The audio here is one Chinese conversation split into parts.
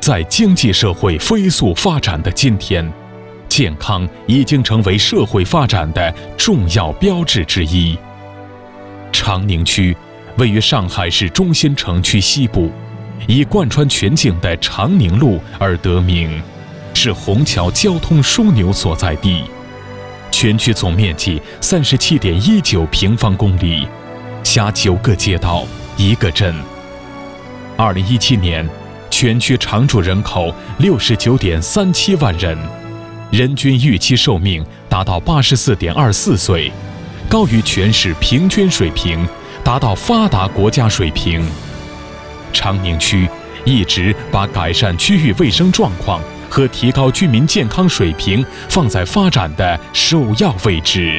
在经济社会飞速发展的今天，健康已经成为社会发展的重要标志之一。长宁区位于上海市中心城区西部，以贯穿全境的长宁路而得名，是虹桥交通枢纽所在地。全区总面积37.19平方公里，辖9个街道、1个镇。2017年，全区常住人口69.37万人，人均预期寿命达到84.24岁，高于全市平均水平，达到发达国家水平。长宁区一直把改善区域卫生状况和提高居民健康水平放在发展的首要位置。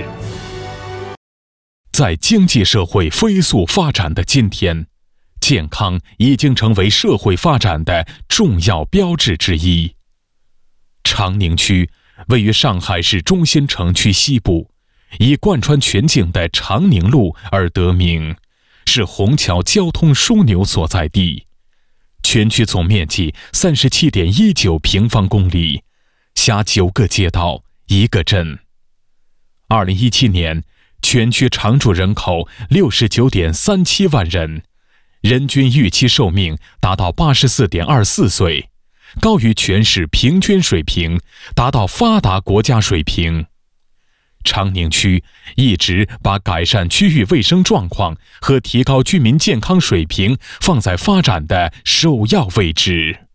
在经济社会飞速发展的今天，健康已经成为社会发展的重要标志之一。长宁区位于上海市中心城区西部，以贯穿全境的长宁路而得名，是虹桥交通枢纽所在地。全区总面积37.19平方公里，辖9个街道、1个镇。2017年，全区常住人口69.37万人，人均预期寿命达到84.24岁，高于全市平均水平，达到发达国家水平。长宁区一直把改善区域卫生状况和提高居民健康水平放在发展的首要位置。